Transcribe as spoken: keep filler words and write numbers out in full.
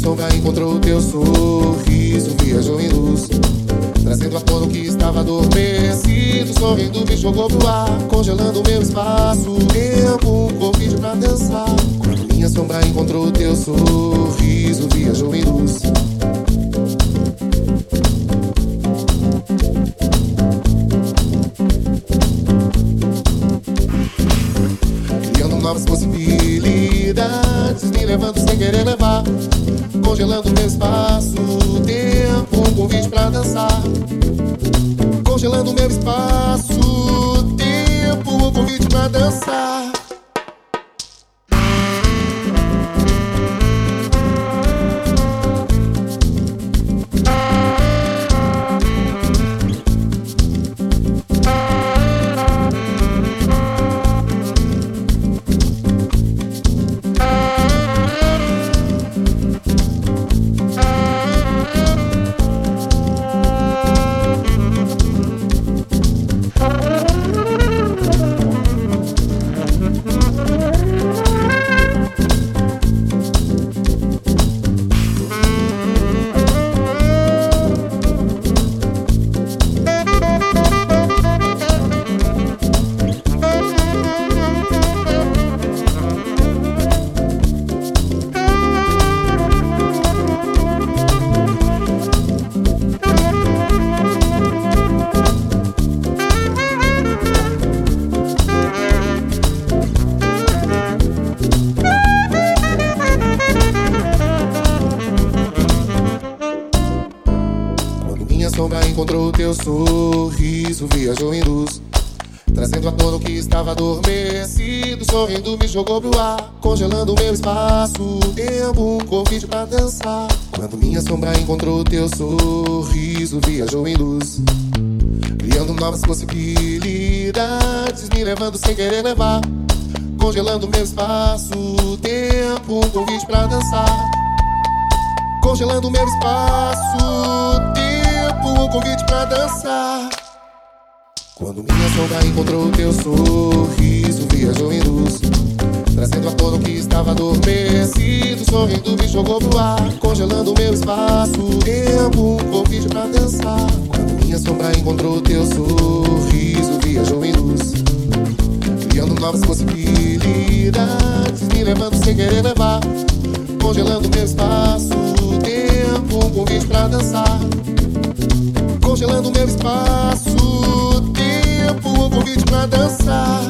sombra encontrou o teu sorriso, viajou em luz, trazendo à tona o que estava adormecido. Sorrindo me jogou pro ar, congelando meu espaço. Tempo, um convite pra dançar. Quando minha sombra encontrou o teu sorriso, viajou em luz. Criando novas possibilidades, me levando sem querer levar, congelando meu espaço. Tempo, um convite pra dançar. Congelando meu espaço. Tempo, um convite pra dançar. Sombra encontrou o teu sorriso, viajou em luz, trazendo à tona o que estava adormecido. Sorrindo me jogou pro ar, congelando meu espaço. Tempo, um convite pra dançar. Quando minha sombra encontrou o teu sorriso, viajou em luz, criando novas possibilidades, me levando sem querer levar, congelando meu espaço. Tempo, um convite pra dançar. Congelando meu espaço. Um convite pra dançar. Quando minha sombra encontrou o teu sorriso, viajou em luz, trazendo à tona o que estava adormecido. Sorrindo me jogou pro ar, congelando meu espaço. Tempo, um convite pra dançar. Quando minha sombra encontrou o teu sorriso, viajou em luz, criando novas possibilidades, me levando sem querer levar, congelando meu espaço. Tempo, um convite pra dançar. Congelando meu espaço. Tempo, um convite pra dançar.